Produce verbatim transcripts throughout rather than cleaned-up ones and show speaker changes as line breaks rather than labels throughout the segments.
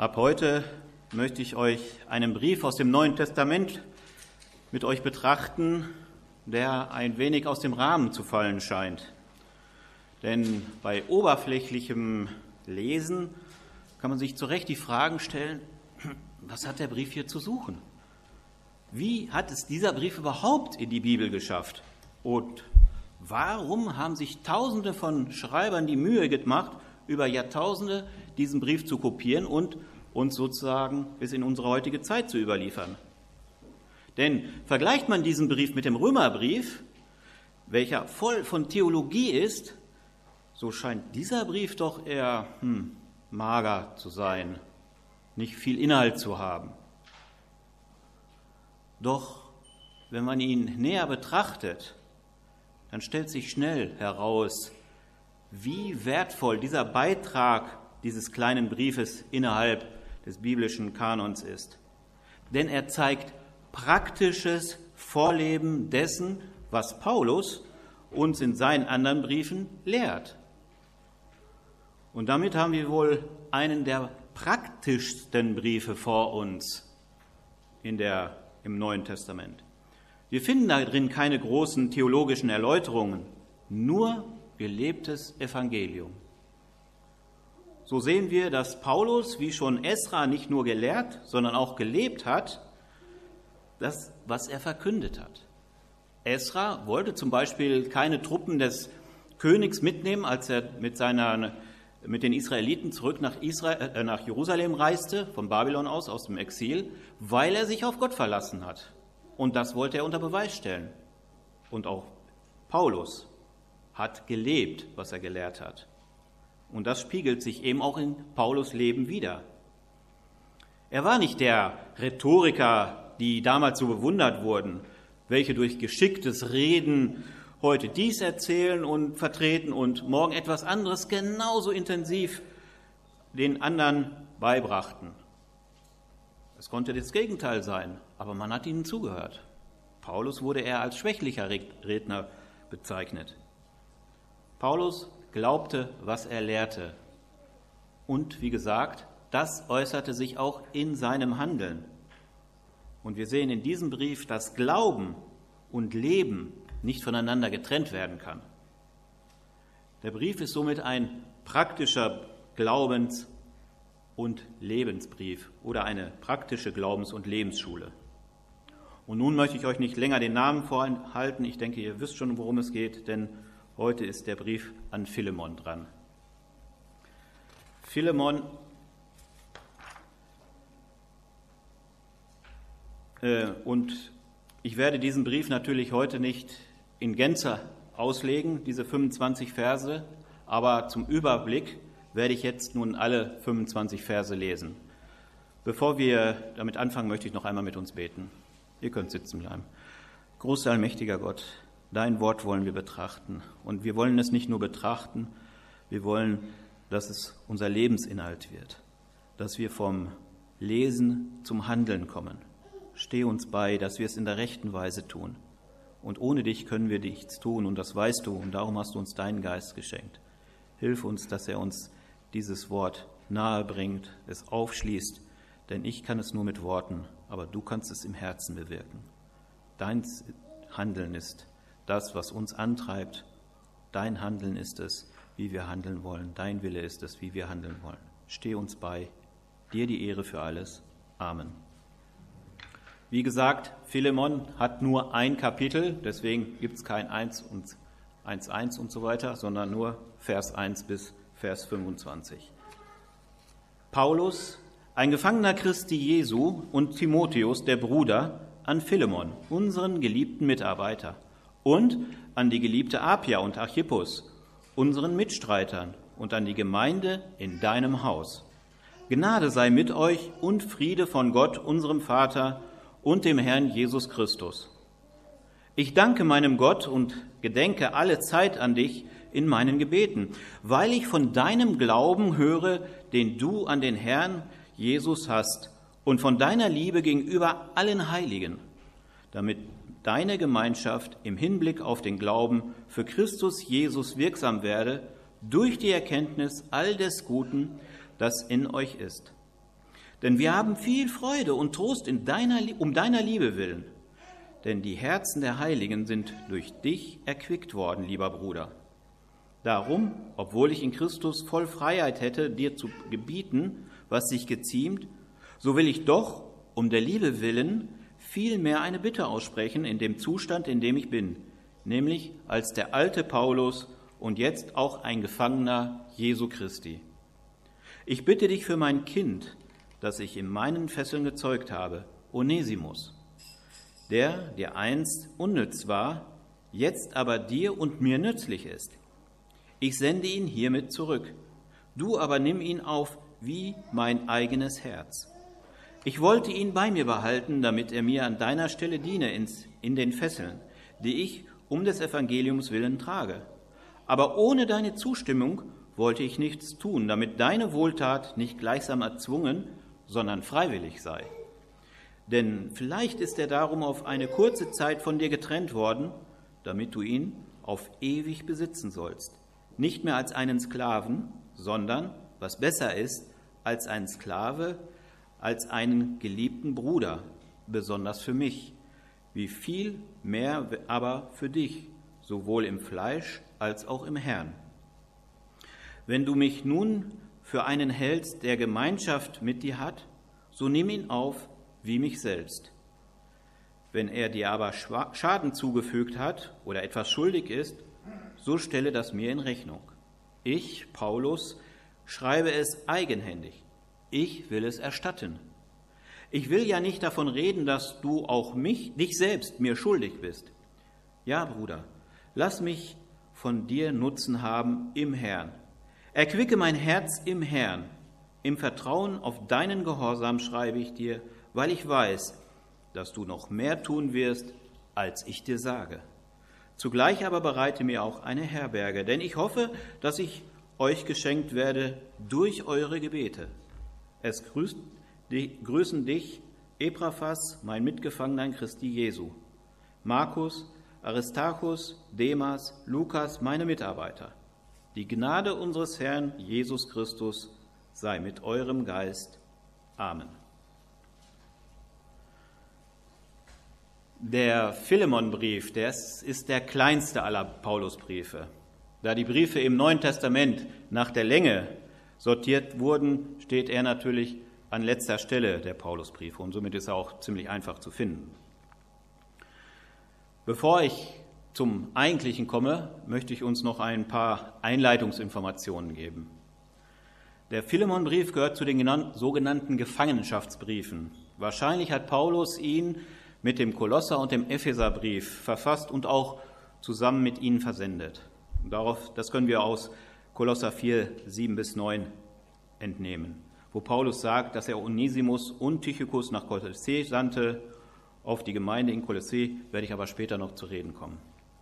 Ab heute möchte ich euch einen Brief aus dem Neuen Testament mit euch betrachten, der ein wenig aus dem Rahmen zu fallen scheint. Denn bei oberflächlichem Lesen kann man sich zu Recht die Fragen stellen, was hat der Brief hier zu suchen? Wie hat es dieser Brief überhaupt in die Bibel geschafft? Und warum haben sich Tausende von Schreibern die Mühe gemacht, über Jahrtausende diesen Brief zu kopieren und uns sozusagen bis in unsere heutige Zeit zu überliefern? Denn vergleicht man diesen Brief mit dem Römerbrief, welcher voll von Theologie ist, so scheint dieser Brief doch eher hm, mager zu sein, nicht viel Inhalt zu haben. Doch wenn man ihn näher betrachtet, dann stellt sich schnell heraus, wie wertvoll dieser Beitrag dieses kleinen Briefes innerhalb des biblischen Kanons ist. Denn er zeigt praktisches Vorleben dessen, was Paulus uns in seinen anderen Briefen lehrt. Und damit haben wir wohl einen der praktischsten Briefe vor uns in der, im Neuen Testament. Wir finden darin keine großen theologischen Erläuterungen, nur gelebtes Evangelium. So sehen wir, dass Paulus, wie schon Esra, nicht nur gelehrt, sondern auch gelebt hat, das, was er verkündet hat. Esra wollte zum Beispiel keine Truppen des Königs mitnehmen, als er mit, seiner, mit den Israeliten zurück nach, Israel, äh, nach Jerusalem reiste, von Babylon aus, aus dem Exil, weil er sich auf Gott verlassen hat. Und das wollte er unter Beweis stellen. Und auch Paulus hat gelebt, was er gelehrt hat. Und das spiegelt sich eben auch in Paulus' Leben wider. Er war nicht der Rhetoriker, die damals so bewundert wurden, welche durch geschicktes Reden heute dies erzählen und vertreten und morgen etwas anderes genauso intensiv den anderen beibrachten. Es konnte das Gegenteil sein, aber man hat ihnen zugehört. Paulus wurde eher als schwächlicher Redner bezeichnet. Paulus glaubte, was er lehrte. Und wie gesagt, das äußerte sich auch in seinem Handeln. Und wir sehen in diesem Brief, dass Glauben und Leben nicht voneinander getrennt werden kann. Der Brief ist somit ein praktischer Glaubens- und Lebensbrief oder eine praktische Glaubens- und Lebensschule. Und nun möchte ich euch nicht länger den Namen vorhalten. Ich denke, ihr wisst schon, worum es geht, denn heute ist der Brief an Philemon dran. Philemon äh, und ich werde diesen Brief natürlich heute nicht in Gänze auslegen, diese fünfundzwanzig Verse, aber zum Überblick werde ich jetzt nun alle fünfundzwanzig Verse lesen. Bevor wir damit anfangen, möchte ich noch einmal mit uns beten. Ihr könnt sitzen bleiben. Großer, allmächtiger Gott, dein Wort wollen wir betrachten. Und wir wollen es nicht nur betrachten, wir wollen, dass es unser Lebensinhalt wird, dass wir vom Lesen zum Handeln kommen. Steh uns bei, dass wir es in der rechten Weise tun. Und ohne dich können wir nichts tun, und das weißt du, und darum hast du uns deinen Geist geschenkt. Hilf uns, dass er uns dieses Wort nahe bringt, es aufschließt, denn ich kann es nur mit Worten, aber du kannst es im Herzen bewirken. Dein Handeln ist das, was uns antreibt. Dein Handeln ist es, wie wir handeln wollen. Dein Wille ist es, wie wir handeln wollen. Steh uns bei. Dir die Ehre für alles. Amen. Wie gesagt, Philemon hat nur ein Kapitel, deswegen gibt es kein eins und eins Punkt eins und so weiter, sondern nur Vers eins bis Vers fünfundzwanzig. Paulus, ein Gefangener Christi Jesu, und Timotheus, der Bruder, an Philemon, unseren geliebten Mitarbeiter, und an die geliebte Apia und Archippus, unseren Mitstreitern, und an die Gemeinde in deinem Haus. Gnade sei mit euch und Friede von Gott, unserem Vater, und dem Herrn Jesus Christus. Ich danke meinem Gott und gedenke alle Zeit an dich in meinen Gebeten, weil ich von deinem Glauben höre, den du an den Herrn Jesus hast, und von deiner Liebe gegenüber allen Heiligen, damit deine Gemeinschaft im Hinblick auf den Glauben für Christus Jesus wirksam werde, durch die Erkenntnis all des Guten, das in euch ist. Denn wir haben viel Freude und Trost in deiner, um deiner Liebe willen. Denn die Herzen der Heiligen sind durch dich erquickt worden, lieber Bruder. Darum, obwohl ich in Christus voll Freiheit hätte, dir zu gebieten, was sich geziemt, so will ich doch, um der Liebe willen, vielmehr eine Bitte aussprechen in dem Zustand, in dem ich bin, nämlich als der alte Paulus und jetzt auch ein Gefangener Jesu Christi. Ich bitte dich für mein Kind, das ich in meinen Fesseln gezeugt habe, Onesimus, der dir einst unnütz war, jetzt aber dir und mir nützlich ist. Ich sende ihn hiermit zurück. Du aber nimm ihn auf wie mein eigenes Herz. Ich wollte ihn bei mir behalten, damit er mir an deiner Stelle diene ins, in den Fesseln, die ich um des Evangeliums willen trage. Aber ohne deine Zustimmung wollte ich nichts tun, damit deine Wohltat nicht gleichsam erzwungen, sondern freiwillig sei. Denn vielleicht ist er darum auf eine kurze Zeit von dir getrennt worden, damit du ihn auf ewig besitzen sollst. Nicht mehr als einen Sklaven, sondern, was besser ist, als ein Sklave, als einen geliebten Bruder, besonders für mich, wie viel mehr aber für dich, sowohl im Fleisch als auch im Herrn. Wenn du mich nun für einen hältst, der Gemeinschaft mit dir hat, so nimm ihn auf wie mich selbst. Wenn er dir aber Schaden zugefügt hat oder etwas schuldig ist, so stelle das mir in Rechnung. Ich, Paulus, schreibe es eigenhändig. Ich will es erstatten. Ich will ja nicht davon reden, dass du auch mich, dich selbst mir schuldig bist. Ja, Bruder, lass mich von dir Nutzen haben im Herrn. Erquicke mein Herz im Herrn. Im Vertrauen auf deinen Gehorsam schreibe ich dir, weil ich weiß, dass du noch mehr tun wirst, als ich dir sage. Zugleich aber bereite mir auch eine Herberge, denn ich hoffe, dass ich euch geschenkt werde durch eure Gebete. Es grüßt, die, grüßen dich, Epaphras, mein Mitgefangener in Christi Jesu, Markus, Aristarchus, Demas, Lukas, meine Mitarbeiter. Die Gnade unseres Herrn Jesus Christus sei mit eurem Geist. Amen. Der Philemonbrief, der ist der kleinste aller Paulusbriefe. Da die Briefe im Neuen Testament nach der Länge sortiert wurden, steht er natürlich an letzter Stelle der Paulusbriefe und somit ist er auch ziemlich einfach zu finden. Bevor ich zum Eigentlichen komme, möchte ich uns noch ein paar Einleitungsinformationen geben. Der Philemonbrief gehört zu den sogenannten Gefangenschaftsbriefen. Wahrscheinlich hat Paulus ihn mit dem Kolosser- und dem Epheserbrief verfasst und auch zusammen mit ihnen versendet. Darauf, das können wir aus Kolosser vier, sieben bis neun entnehmen, wo Paulus sagt, dass er Onesimus und Tychicus nach Kolossä sandte. Auf die Gemeinde in Kolossä werde ich aber später noch zu reden kommen.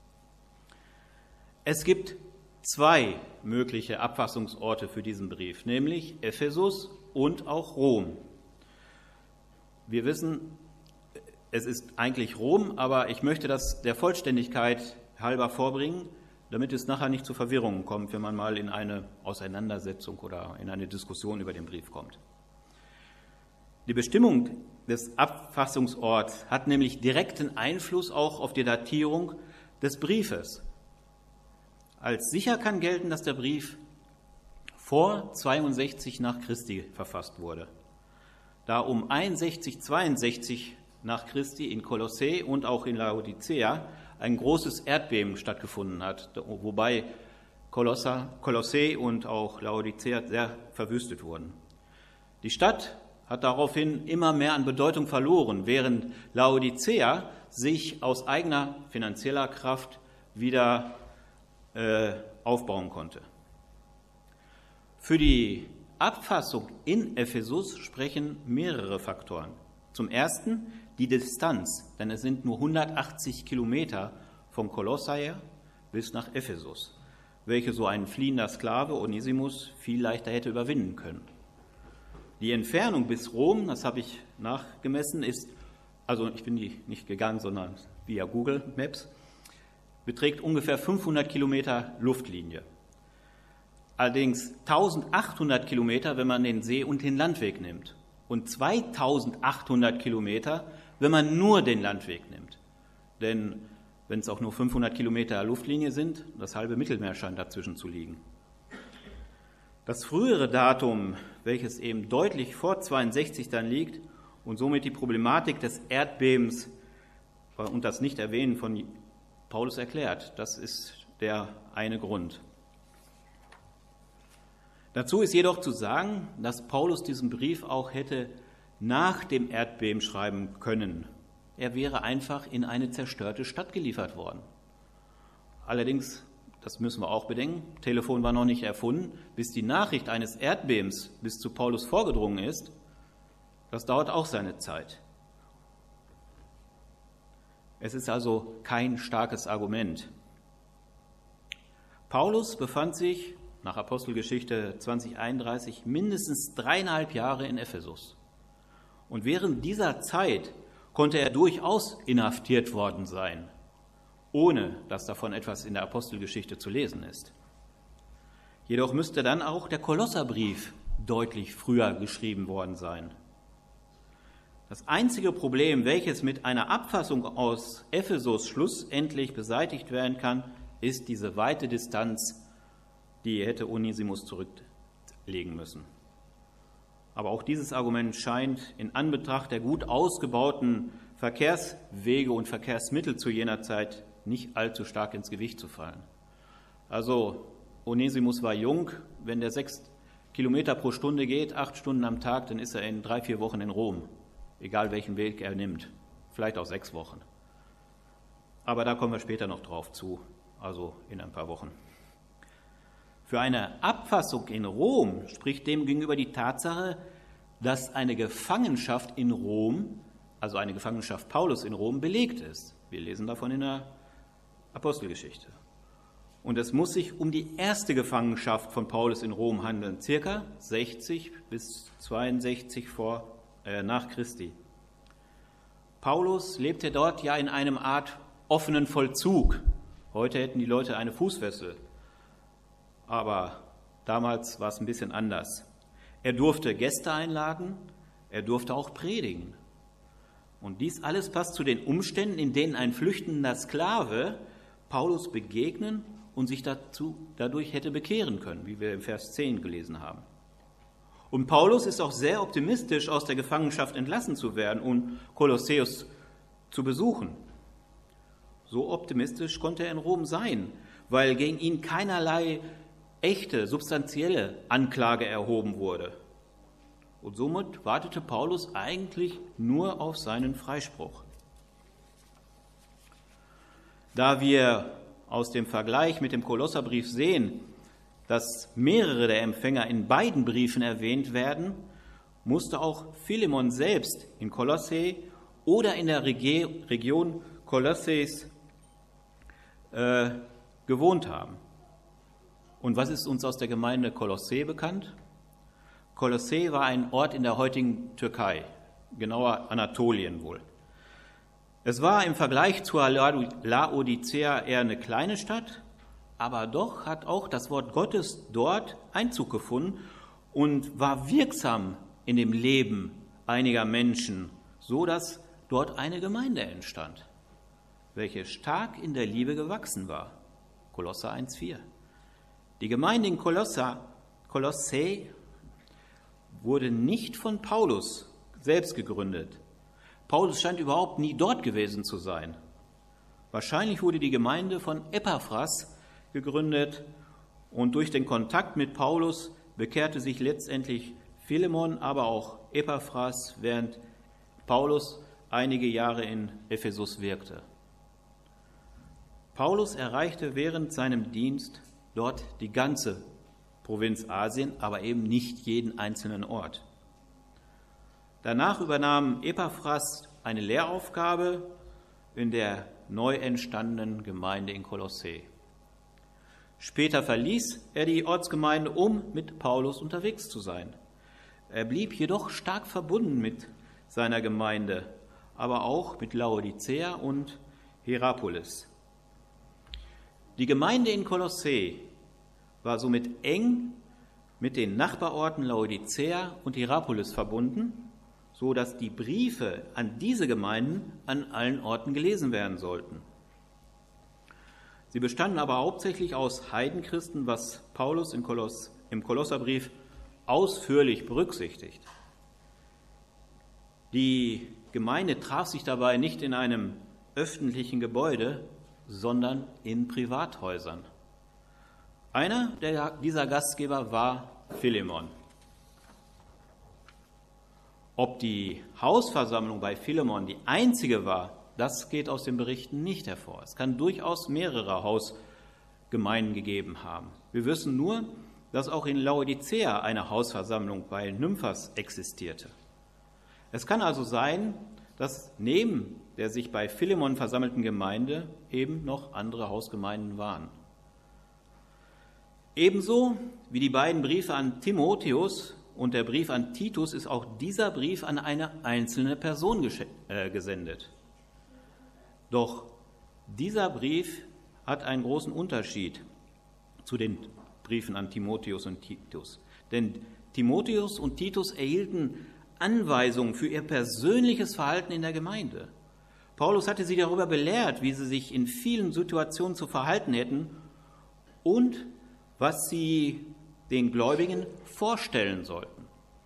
Es gibt zwei mögliche Abfassungsorte für diesen Brief, nämlich Ephesus und auch Rom. Wir wissen, es ist eigentlich Rom, aber ich möchte das der Vollständigkeit halber vorbringen, damit es nachher nicht zu Verwirrungen kommt, wenn man mal in eine Auseinandersetzung oder in eine Diskussion über den Brief kommt. Die Bestimmung des Abfassungsorts hat nämlich direkten Einfluss auch auf die Datierung des Briefes. Als sicher kann gelten, dass der Brief vor zweiundsechzig nach Christi verfasst wurde, da um einundsechzig, zweiundsechzig nach Christi in Kolossä und auch in Laodicea ein großes Erdbeben stattgefunden hat, wobei Kolosser, Kolossä und auch Laodicea sehr verwüstet wurden. Die Stadt hat daraufhin immer mehr an Bedeutung verloren, während Laodicea sich aus eigener finanzieller Kraft wieder äh, aufbauen konnte. Für die Abfassung in Ephesus sprechen mehrere Faktoren. Zum ersten die Distanz, denn es sind nur hundertachtzig Kilometer von Kolossae bis nach Ephesus, welche so ein fliehender Sklave, Onesimus, viel leichter hätte überwinden können. Die Entfernung bis Rom, das habe ich nachgemessen, ist, also ich bin nicht gegangen, sondern via Google Maps, beträgt ungefähr fünfhundert Kilometer Luftlinie. Allerdings eintausendachthundert Kilometer, wenn man den See- und den Landweg nimmt. und zweitausendachthundert Kilometer, wenn man nur den Landweg nimmt. Denn wenn es auch nur fünfhundert Kilometer Luftlinie sind, das halbe Mittelmeer scheint dazwischen zu liegen. Das frühere Datum, welches eben deutlich vor zweiundsechzig dann liegt und somit die Problematik des Erdbebens und das Nicht-Erwähnen von Paulus erklärt, das ist der eine Grund. Dazu ist jedoch zu sagen, dass Paulus diesen Brief auch hätte nach dem Erdbeben schreiben können. Er wäre einfach in eine zerstörte Stadt geliefert worden. Allerdings, das müssen wir auch bedenken, Telefon war noch nicht erfunden, bis die Nachricht eines Erdbebens bis zu Paulus vorgedrungen ist, das dauert auch seine Zeit. Es ist also kein starkes Argument. Paulus befand sich nach Apostelgeschichte zwanzig einunddreißig mindestens dreieinhalb Jahre in Ephesus. Und während dieser Zeit konnte er durchaus inhaftiert worden sein, ohne dass davon etwas in der Apostelgeschichte zu lesen ist. Jedoch müsste dann auch der Kolosserbrief deutlich früher geschrieben worden sein. Das einzige Problem, welches mit einer Abfassung aus Ephesus schlussendlich beseitigt werden kann, ist diese weite Distanz, die hätte Onesimus zurücklegen müssen. Aber auch dieses Argument scheint in Anbetracht der gut ausgebauten Verkehrswege und Verkehrsmittel zu jener Zeit nicht allzu stark ins Gewicht zu fallen. Also Onesimus war jung, wenn der sechs Kilometer pro Stunde geht, acht Stunden am Tag, dann ist er in drei, vier Wochen in Rom, egal welchen Weg er nimmt, vielleicht auch sechs Wochen. Aber da kommen wir später noch drauf zu, also in ein paar Wochen. Für eine Abfassung in Rom spricht demgegenüber die Tatsache, dass eine Gefangenschaft in Rom, also eine Gefangenschaft Paulus in Rom, belegt ist. Wir lesen davon in der Apostelgeschichte. Und es muss sich um die erste Gefangenschaft von Paulus in Rom handeln, circa sechzig bis zweiundsechzig vor, äh, nach Christi. Paulus lebte dort ja in einem Art offenen Vollzug. Heute hätten die Leute eine Fußfessel. Aber damals war es ein bisschen anders. Er durfte Gäste einladen, er durfte auch predigen. Und dies alles passt zu den Umständen, in denen ein flüchtender Sklave Paulus begegnen und sich dazu, dadurch hätte bekehren können, wie wir im Vers zehn gelesen haben. Und Paulus ist auch sehr optimistisch, aus der Gefangenschaft entlassen zu werden und Kolosseus zu besuchen. So optimistisch konnte er in Rom sein, weil gegen ihn keinerlei echte, substanzielle Anklage erhoben wurde. Und somit wartete Paulus eigentlich nur auf seinen Freispruch. Da wir aus dem Vergleich mit dem Kolosserbrief sehen, dass mehrere der Empfänger in beiden Briefen erwähnt werden, musste auch Philemon selbst in Kolosse oder in der Region Kolosses äh, gewohnt haben. Und was ist uns aus der Gemeinde Kolosse bekannt? Kolosse war ein Ort in der heutigen Türkei, genauer Anatolien wohl. Es war im Vergleich zur Laodicea eher eine kleine Stadt, aber doch hat auch das Wort Gottes dort Einzug gefunden und war wirksam in dem Leben einiger Menschen, so dass dort eine Gemeinde entstand, welche stark in der Liebe gewachsen war. Kolosser eins vier. Die Gemeinde in Kolosser, Kolosse wurde nicht von Paulus selbst gegründet. Paulus scheint überhaupt nie dort gewesen zu sein. Wahrscheinlich wurde die Gemeinde von Epaphras gegründet und durch den Kontakt mit Paulus bekehrte sich letztendlich Philemon, aber auch Epaphras, während Paulus einige Jahre in Ephesus wirkte. Paulus erreichte während seinem Dienst dort die ganze Provinz Asien, aber eben nicht jeden einzelnen Ort. Danach übernahm Epaphras eine Lehraufgabe in der neu entstandenen Gemeinde in Kolosse. Später verließ er die Ortsgemeinde, um mit Paulus unterwegs zu sein. Er blieb jedoch stark verbunden mit seiner Gemeinde, aber auch mit Laodicea und Hierapolis. Die Gemeinde in Kolosse war somit eng mit den Nachbarorten Laodicea und Hierapolis verbunden so dass die Briefe an diese Gemeinden an allen Orten gelesen werden sollten. Sie bestanden aber hauptsächlich aus Heidenchristen, was Paulus im, Koloss, im Kolosserbrief ausführlich berücksichtigt. Die Gemeinde traf sich dabei nicht in einem öffentlichen Gebäude, sondern in Privathäusern. Einer der, dieser Gastgeber war Philemon. Ob die Hausversammlung bei Philemon die einzige war, das geht aus den Berichten nicht hervor. Es kann durchaus mehrere Hausgemeinden gegeben haben. Wir wissen nur, dass auch in Laodicea eine Hausversammlung bei Nymphas existierte. Es kann also sein, dass neben der sich bei Philemon versammelten Gemeinde eben noch andere Hausgemeinden waren. Ebenso wie die beiden Briefe an Timotheus und der Brief an Titus ist auch dieser Brief an eine einzelne Person gesendet. Doch dieser Brief hat einen großen Unterschied zu den Briefen an Timotheus und Titus. Denn Timotheus und Titus erhielten Anweisungen für ihr persönliches Verhalten in der Gemeinde. Paulus hatte sie darüber belehrt, wie sie sich in vielen Situationen zu verhalten hätten und was sie den Gläubigen vorstellen sollten.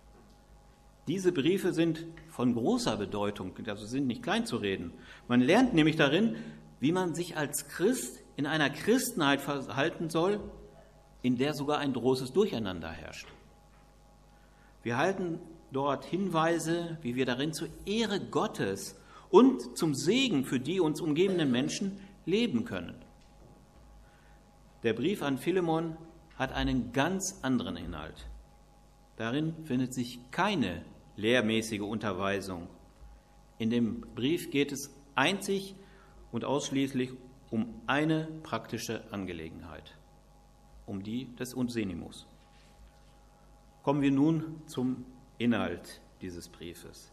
Diese Briefe sind von großer Bedeutung, also sind nicht klein zu reden. Man lernt nämlich darin, wie man sich als Christ in einer Christenheit verhalten soll, in der sogar ein großes Durcheinander herrscht. Wir halten dort Hinweise, wie wir darin zur Ehre Gottes und zum Segen für die uns umgebenden Menschen leben können. Der Brief an Philemon hat einen ganz anderen Inhalt. Darin findet sich keine lehrmäßige Unterweisung. In dem Brief geht es einzig und ausschließlich um eine praktische Angelegenheit, um die des Unsenimus. Kommen wir nun zum Inhalt dieses Briefes.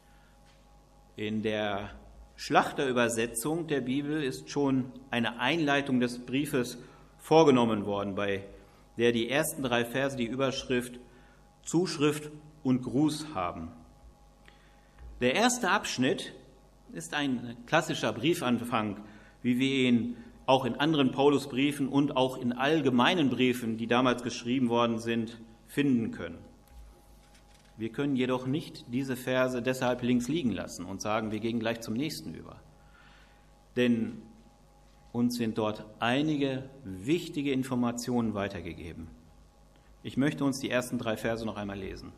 In der Schlachterübersetzung der Bibel ist schon eine Einleitung des Briefes vorgenommen worden, bei der die ersten drei Verse die Überschrift Zuschrift und Gruß haben. Der erste Abschnitt ist ein klassischer Briefanfang, wie wir ihn auch in anderen Paulusbriefen und auch in allgemeinen Briefen, die damals geschrieben worden sind, finden können. Wir können jedoch nicht diese Verse deshalb links liegen lassen und sagen, wir gehen gleich zum nächsten über. Denn uns sind dort einige wichtige Informationen weitergegeben. Ich möchte uns die ersten drei Verse noch einmal lesen.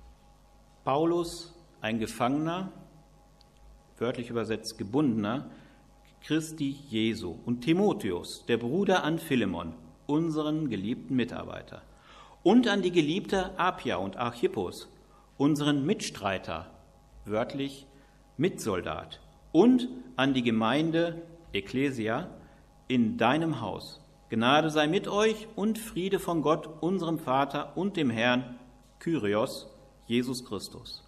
Paulus, ein Gefangener, wörtlich übersetzt gebundener, Christi Jesu, und Timotheus, der Bruder an Philemon, unseren geliebten Mitarbeiter, und an die Geliebte Apia und Archippus, unseren Mitstreiter, wörtlich Mitsoldat, und an die Gemeinde Ekklesia in deinem Haus. Gnade sei mit euch und Friede von Gott, unserem Vater und dem Herrn Kyrios, Jesus Christus.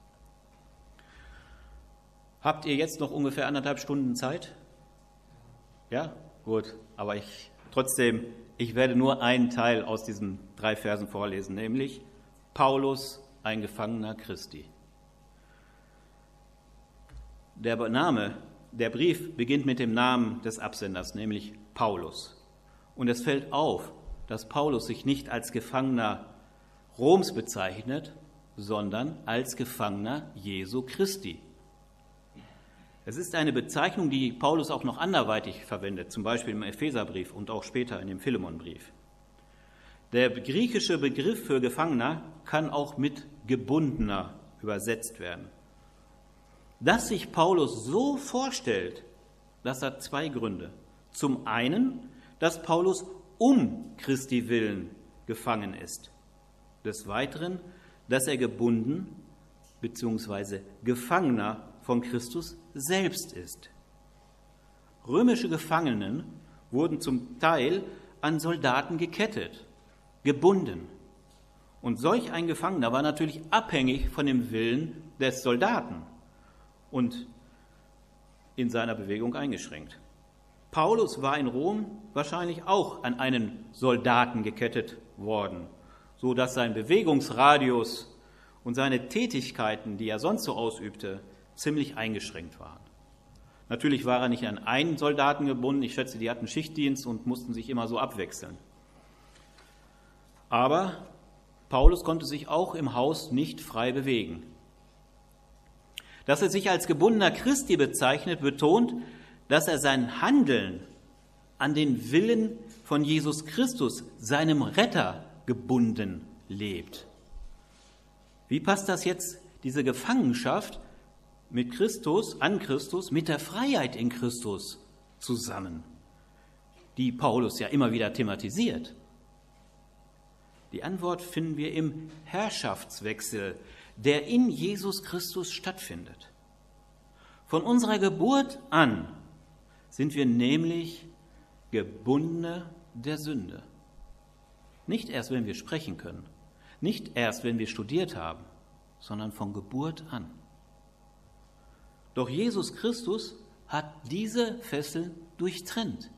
Habt ihr jetzt noch ungefähr anderthalb Stunden Zeit? Ja, gut, aber ich trotzdem, ich werde nur einen Teil aus diesen drei Versen vorlesen, nämlich Paulus, ein Gefangener Christi. Der Name, der Brief beginnt mit dem Namen des Absenders, nämlich Paulus. Und es fällt auf, dass Paulus sich nicht als Gefangener Roms bezeichnet, sondern als Gefangener Jesu Christi. Es ist eine Bezeichnung, die Paulus auch noch anderweitig verwendet, zum Beispiel im Epheserbrief und auch später in dem Philemonbrief. Der griechische Begriff für Gefangener kann auch mit Gebundener übersetzt werden. Dass sich Paulus so vorstellt, das hat zwei Gründe. Zum einen, dass Paulus um Christi willen gefangen ist. Des Weiteren, dass er gebunden bzw. Gefangener von Christus selbst ist. Römische Gefangenen wurden zum Teil an Soldaten gekettet, gebunden. Und solch ein Gefangener war natürlich abhängig von dem Willen des Soldaten und in seiner Bewegung eingeschränkt. Paulus war in Rom wahrscheinlich auch an einen Soldaten gekettet worden, so dass sein Bewegungsradius und seine Tätigkeiten, die er sonst so ausübte, ziemlich eingeschränkt waren. Natürlich war er nicht an einen Soldaten gebunden, ich schätze, die hatten Schichtdienst und mussten sich immer so abwechseln. Aber Paulus konnte sich auch im Haus nicht frei bewegen. Dass er sich als gebundener Christi bezeichnet, betont, dass er sein Handeln an den Willen von Jesus Christus, seinem Retter, gebunden lebt. Wie passt das jetzt, diese Gefangenschaft mit Christus, an Christus, mit der Freiheit in Christus zusammen, die Paulus ja immer wieder thematisiert? Die Antwort finden wir im Herrschaftswechsel, der in Jesus Christus stattfindet. Von unserer Geburt an sind wir nämlich Gebundene der Sünde. Nicht erst, wenn wir sprechen können, nicht erst, wenn wir studiert haben, sondern von Geburt an. Doch Jesus Christus hat diese Fesseln durchtrennt.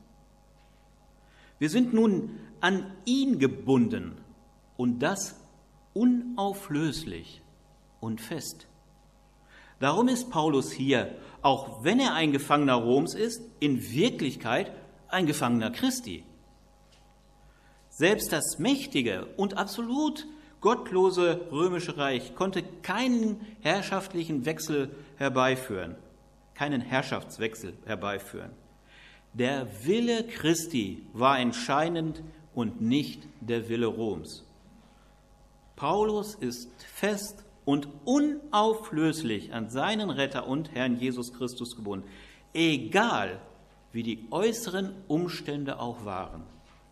Wir sind nun an ihn gebunden und das unauflöslich und fest. Darum ist Paulus hier, auch wenn er ein Gefangener Roms ist, in Wirklichkeit ein Gefangener Christi. Selbst das mächtige und absolut gottlose römische Reich konnte keinen herrschaftlichen Wechsel herbeiführen, keinen Herrschaftswechsel herbeiführen. Der Wille Christi war entscheidend und nicht der Wille Roms. Paulus ist fest und unauflöslich an seinen Retter und Herrn Jesus Christus gebunden, egal wie die äußeren Umstände auch waren.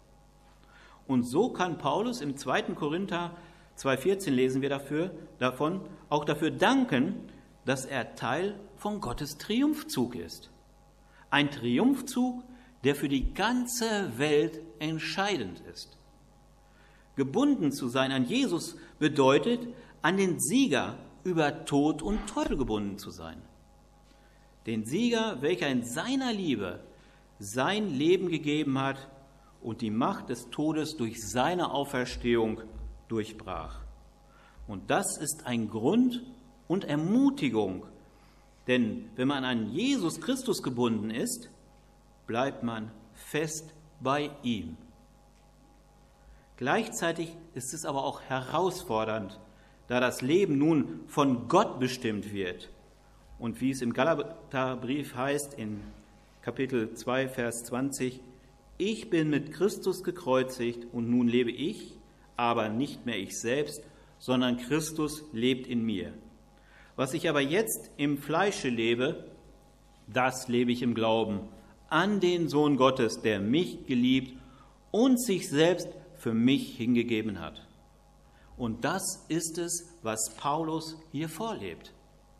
Und so kann Paulus im zweiten Korinther zwei vierzehn lesen wir dafür, davon, auch dafür danken, dass er Teil von Gottes Triumphzug ist. Ein Triumphzug, der für die ganze Welt entscheidend ist. Gebunden zu sein an Jesus bedeutet, an den Sieger über Tod und Teufel gebunden zu sein. Den Sieger, welcher in seiner Liebe sein Leben gegeben hat und die Macht des Todes durch seine Auferstehung durchbrach. Und das ist ein Grund und Ermutigung, denn wenn man an Jesus Christus gebunden ist, bleibt man fest bei ihm. Gleichzeitig ist es aber auch herausfordernd, da das Leben nun von Gott bestimmt wird. Und wie es im Galaterbrief heißt, in Kapitel zwei, Vers zwanzig, ich bin mit Christus gekreuzigt und nun lebe ich, aber nicht mehr ich selbst, sondern Christus lebt in mir. Was ich aber jetzt im Fleische lebe, das lebe ich im Glauben an den Sohn Gottes, der mich geliebt und sich selbst für mich hingegeben hat. Und das ist es, was Paulus hier vorlebt.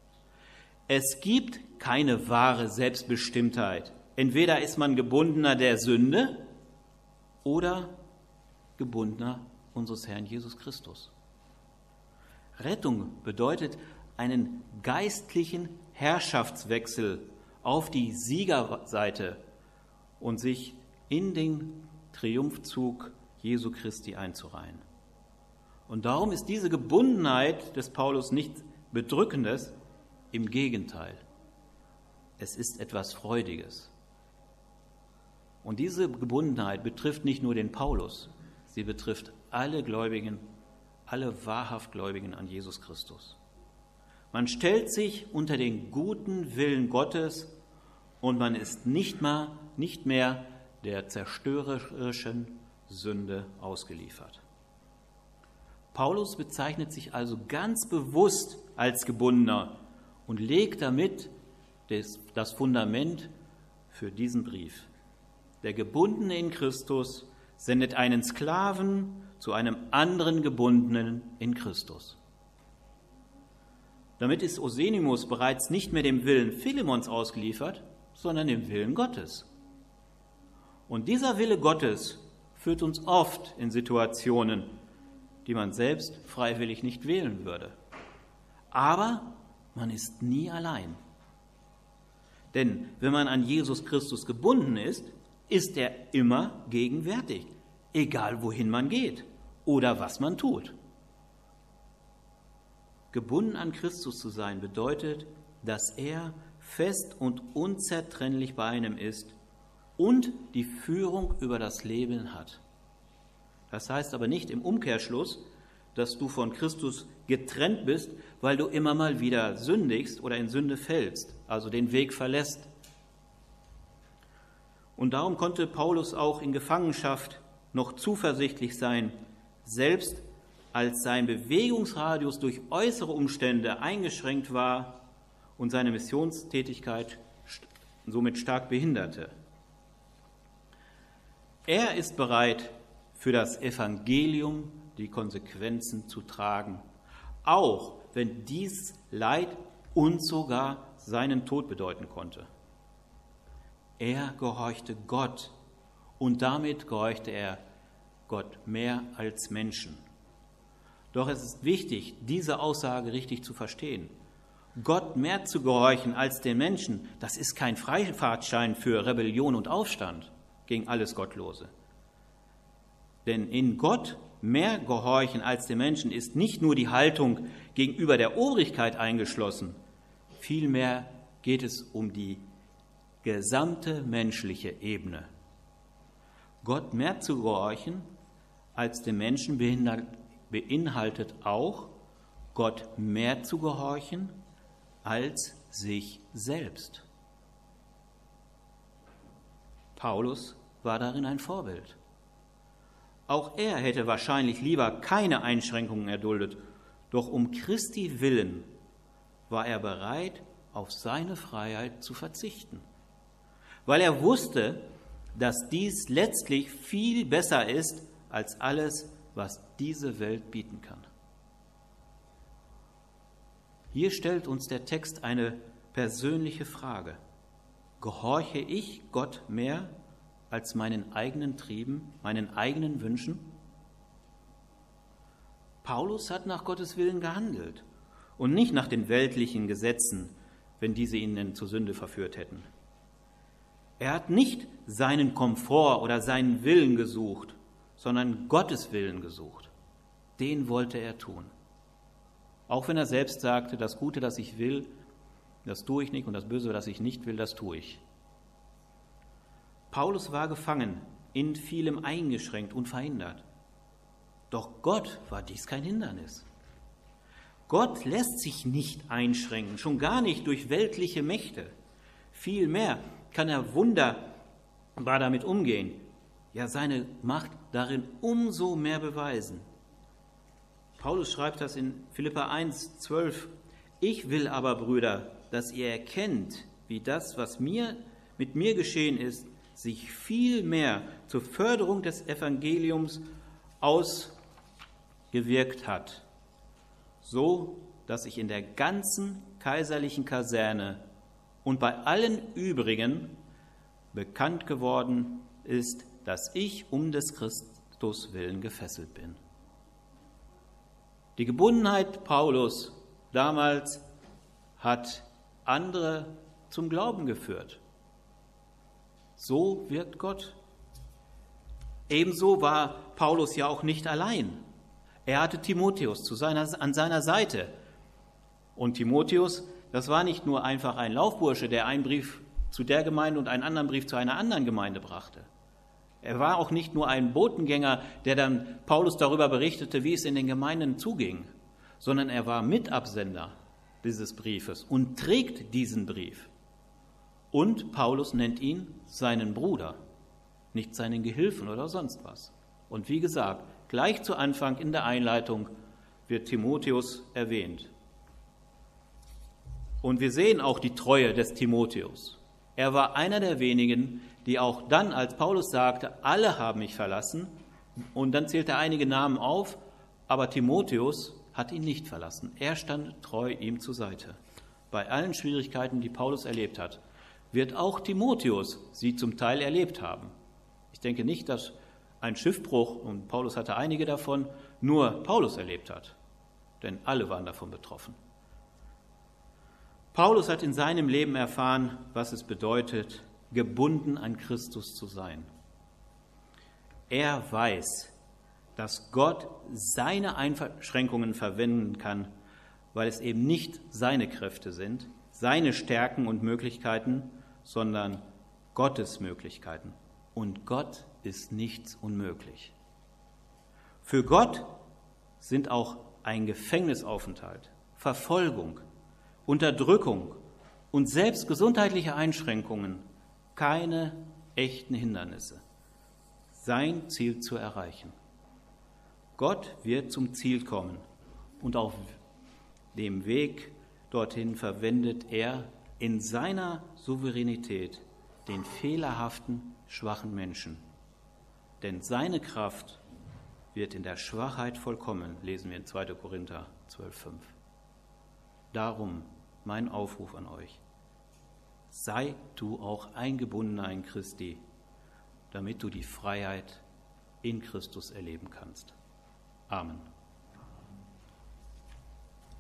Es gibt keine wahre Selbstbestimmtheit. Entweder ist man Gebundener der Sünde oder Gebundener unseres Herrn Jesus Christus. Rettung bedeutet einen geistlichen Herrschaftswechsel auf die Siegerseite und sich in den Triumphzug Jesu Christi einzureihen. Und darum ist diese Gebundenheit des Paulus nichts Bedrückendes, im Gegenteil. Es ist etwas Freudiges. Und diese Gebundenheit betrifft nicht nur den Paulus, sie betrifft alle Gläubigen, alle wahrhaft Gläubigen an Jesus Christus. Man stellt sich unter den guten Willen Gottes und man ist nicht mehr, nicht mehr der zerstörerischen Sünde ausgeliefert. Paulus bezeichnet sich also ganz bewusst als Gebundener und legt damit das Fundament für diesen Brief. Der Gebundene in Christus sendet einen Sklaven zu einem anderen Gebundenen in Christus. Damit ist Onesimus bereits nicht mehr dem Willen Philemons ausgeliefert, sondern dem Willen Gottes. Und dieser Wille Gottes führt uns oft in Situationen, die man selbst freiwillig nicht wählen würde. Aber man ist nie allein. Denn wenn man an Jesus Christus gebunden ist, ist er immer gegenwärtig, egal wohin man geht oder was man tut. Gebunden an Christus zu sein bedeutet, dass er fest und unzertrennlich bei einem ist und die Führung über das Leben hat. Das heißt aber nicht im Umkehrschluss, dass du von Christus getrennt bist, weil du immer mal wieder sündigst oder in Sünde fällst, also den Weg verlässt. Und darum konnte Paulus auch in Gefangenschaft noch zuversichtlich sein, selbst als sein Bewegungsradius durch äußere Umstände eingeschränkt war und seine Missionstätigkeit somit stark behinderte. Er ist bereit, für das Evangelium die Konsequenzen zu tragen, auch wenn dies Leid und sogar seinen Tod bedeuten konnte. Er gehorchte Gott und damit gehorchte er Gott mehr als Menschen. Doch es ist wichtig, diese Aussage richtig zu verstehen. Gott mehr zu gehorchen als den Menschen, das ist kein Freifahrtschein für Rebellion und Aufstand gegen alles Gottlose. Denn in Gott mehr gehorchen als den Menschen ist nicht nur die Haltung gegenüber der Obrigkeit eingeschlossen, vielmehr geht es um die gesamte menschliche Ebene. Gott mehr zu gehorchen als den Menschen beinhaltet auch, Gott mehr zu gehorchen als sich selbst. Paulus war darin ein Vorbild. Auch er hätte wahrscheinlich lieber keine Einschränkungen erduldet, doch um Christi willen war er bereit, auf seine Freiheit zu verzichten, weil er wusste, dass dies letztlich viel besser ist als alles, was diese Welt bieten kann. Hier stellt uns der Text eine persönliche Frage. Gehorche ich Gott mehr als meinen eigenen Trieben, meinen eigenen Wünschen? Paulus hat nach Gottes Willen gehandelt und nicht nach den weltlichen Gesetzen, wenn diese ihn denn zur Sünde verführt hätten. Er hat nicht seinen Komfort oder seinen Willen gesucht, sondern Gottes Willen gesucht. Den wollte er tun. Auch wenn er selbst sagte, das Gute, das ich will, das tue ich nicht und das Böse, das ich nicht will, das tue ich. Paulus war gefangen, in vielem eingeschränkt und verhindert. Doch Gott war dies kein Hindernis. Gott lässt sich nicht einschränken, schon gar nicht durch weltliche Mächte. Vielmehr kann er wunderbar damit umgehen, ja seine Macht darin umso mehr beweisen. Paulus schreibt das in Philipper eins, zwölf. Ich will aber, Brüder, dass ihr erkennt, wie das, was mir mit mir geschehen ist, sich viel mehr zur Förderung des Evangeliums ausgewirkt hat, so dass ich in der ganzen kaiserlichen Kaserne und bei allen übrigen bekannt geworden ist, dass ich um des Christus willen gefesselt bin. Die Gebundenheit Paulus damals hat andere zum Glauben geführt. So wirkt Gott. Ebenso war Paulus ja auch nicht allein. Er hatte Timotheus zu seiner, an seiner Seite. Und Timotheus, das war nicht nur einfach ein Laufbursche, der einen Brief zu der Gemeinde und einen anderen Brief zu einer anderen Gemeinde brachte. Er war auch nicht nur ein Botengänger, der dann Paulus darüber berichtete, wie es in den Gemeinden zuging, sondern er war Mitabsender dieses Briefes und trägt diesen Brief. Und Paulus nennt ihn seinen Bruder, nicht seinen Gehilfen oder sonst was. Und wie gesagt, gleich zu Anfang in der Einleitung wird Timotheus erwähnt. Und wir sehen auch die Treue des Timotheus. Er war einer der wenigen, die auch dann, als Paulus sagte, alle haben mich verlassen, und dann zählte er einige Namen auf, aber Timotheus hat ihn nicht verlassen. Er stand treu ihm zur Seite. Bei allen Schwierigkeiten, die Paulus erlebt hat, wird auch Timotheus sie zum Teil erlebt haben. Ich denke nicht, dass ein Schiffbruch, und Paulus hatte einige davon, nur Paulus erlebt hat, denn alle waren davon betroffen. Paulus hat in seinem Leben erfahren, was es bedeutet, gebunden an Christus zu sein. Er weiß, dass Gott seine Einschränkungen verwenden kann, weil es eben nicht seine Kräfte sind, seine Stärken und Möglichkeiten, sondern Gottes Möglichkeiten. Und Gott ist nichts unmöglich. Für Gott sind auch ein Gefängnisaufenthalt, Verfolgung, Unterdrückung und selbst gesundheitliche Einschränkungen keine echten Hindernisse, sein Ziel zu erreichen. Gott wird zum Ziel kommen und auf dem Weg dorthin verwendet er in seiner Souveränität den fehlerhaften, schwachen Menschen. Denn seine Kraft wird in der Schwachheit vollkommen, lesen wir in zweiter Korinther zwölf fünf. Darum mein Aufruf an euch. Sei du auch eingebundener in Christi, damit du die Freiheit in Christus erleben kannst. Amen.